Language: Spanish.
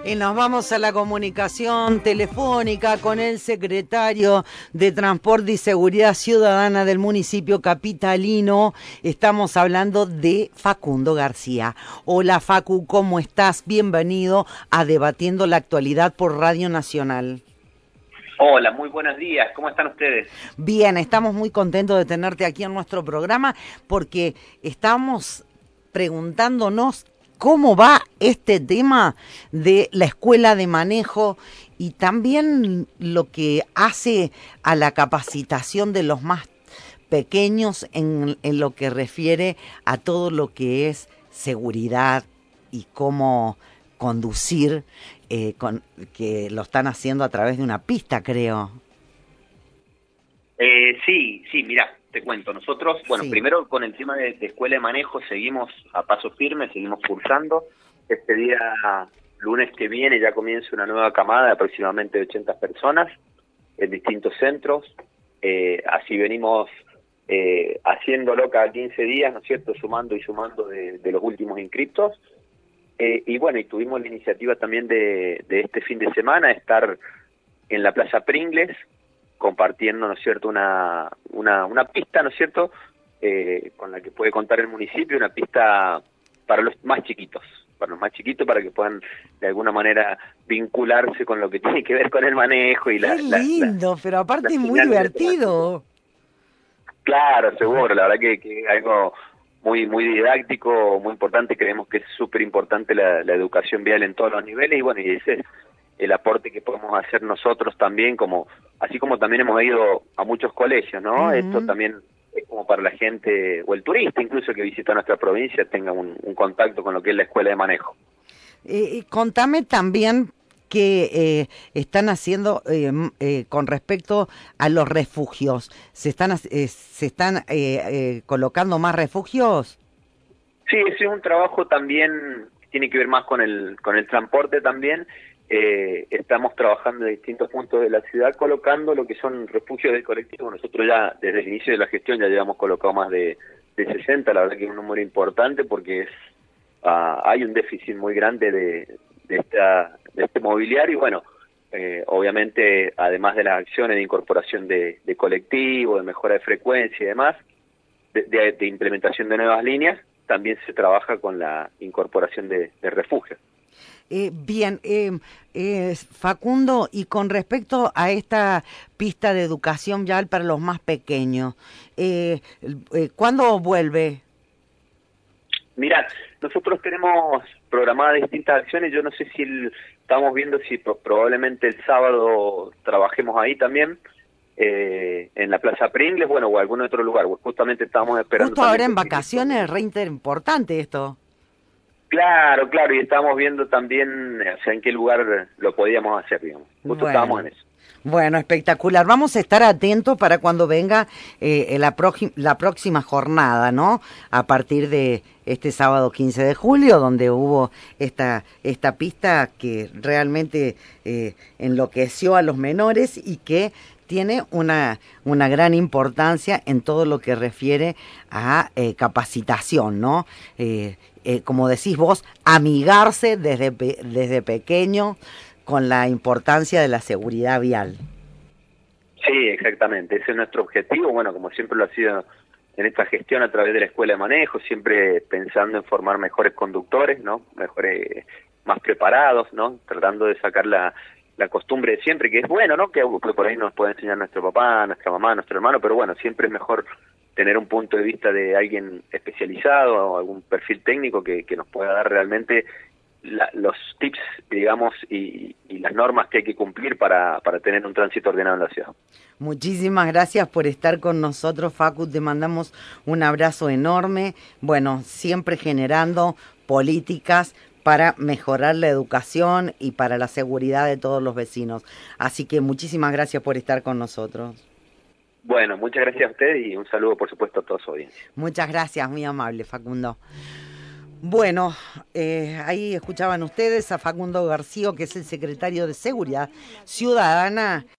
Y nos vamos a la comunicación telefónica con el secretario de Transporte y Seguridad Ciudadana del municipio capitalino. Estamos hablando de Facundo García. Hola Facu, ¿cómo estás? Bienvenido a Debatiendo la Actualidad por Radio Nacional. Hola, muy buenos días. ¿Cómo están ustedes? Bien, estamos muy contentos de tenerte aquí en nuestro programa porque estamos preguntándonos cómo va este tema de la escuela de manejo y también lo que hace a la capacitación de los más pequeños en lo que refiere a todo lo que es seguridad y cómo conducir, que lo están haciendo a través de una pista, creo. Sí, mira, te cuento. Nosotros, Sí. primero con el tema de escuela de manejo seguimos a paso firme, seguimos cursando. Este día, lunes que viene, ya comienza una nueva camada de aproximadamente 80 personas en distintos centros. Así venimos haciéndolo cada 15 días, ¿no es cierto?, sumando y sumando de los últimos inscriptos. Y tuvimos la iniciativa también de este fin de semana, estar en la Plaza Pringles, compartiendo, ¿no es cierto?, una pista, ¿no es cierto?, con la que puede contar el municipio, una pista para los más chiquitos, para que puedan de alguna manera vincularse con lo que tiene que ver con el manejo y Qué lindo, pero aparte es muy divertido. Claro, seguro, la verdad que es algo muy didáctico, muy importante. Creemos que es súper importante la educación vial en todos los niveles y ese es el aporte que podemos hacer nosotros también, así como también hemos ido a muchos colegios, ¿no? Uh-huh. Esto también es como para la gente o el turista incluso que visita nuestra provincia tenga un contacto con lo que es la escuela de manejo. Contame también qué están haciendo con respecto a los refugios. ¿Se están colocando más refugios? Sí, ese es un trabajo también que tiene que ver más con el transporte también. Estamos trabajando en distintos puntos de la ciudad colocando lo que son refugios de colectivo. Nosotros ya desde el inicio de la gestión ya llevamos colocado más de 60, la verdad que es un número importante porque hay un déficit muy grande de este mobiliario y obviamente además de las acciones de incorporación de colectivo, de mejora de frecuencia y demás, de implementación de nuevas líneas, también se trabaja con la incorporación de refugios. Bien, Facundo, y con respecto a esta pista de educación vial para los más pequeños, ¿cuándo vuelve? Mira, nosotros tenemos programadas distintas acciones. Yo no sé si estamos viendo si probablemente el sábado trabajemos ahí también, en la Plaza Pringles, o algún otro lugar. Justamente estábamos esperando. Justo ahora en vacaciones, es re importante esto. Claro, y estábamos viendo también, en qué lugar lo podíamos hacer, digamos. Justo estábamos en eso. Bueno, espectacular. Vamos a estar atentos para cuando venga la próxima jornada, ¿no? A partir de este sábado 15 de julio, donde hubo esta pista que realmente enloqueció a los menores y que tiene una gran importancia en todo lo que refiere a capacitación, ¿no? Como decís vos, amigarse desde pequeño con la importancia de la seguridad vial. Sí, exactamente, ese es nuestro objetivo, como siempre lo ha sido en esta gestión a través de la escuela de manejo, siempre pensando en formar mejores conductores, ¿no? Mejores, más preparados, ¿no? Tratando de sacar la costumbre de siempre, que es bueno, ¿no? Que por ahí nos puede enseñar nuestro papá, nuestra mamá, nuestro hermano, pero siempre es mejor tener un punto de vista de alguien especializado o algún perfil técnico que nos pueda dar realmente los tips, digamos, y las normas que hay que cumplir para tener un tránsito ordenado en la ciudad. Muchísimas gracias por estar con nosotros, Facu, te mandamos un abrazo enorme, siempre generando políticas para mejorar la educación y para la seguridad de todos los vecinos. Así que muchísimas gracias por estar con nosotros. Muchas gracias a usted y un saludo, por supuesto, a toda su audiencia. Muchas gracias, muy amable, Facundo. Bueno, ahí escuchaban ustedes a Facundo García, que es el secretario de Seguridad Ciudadana.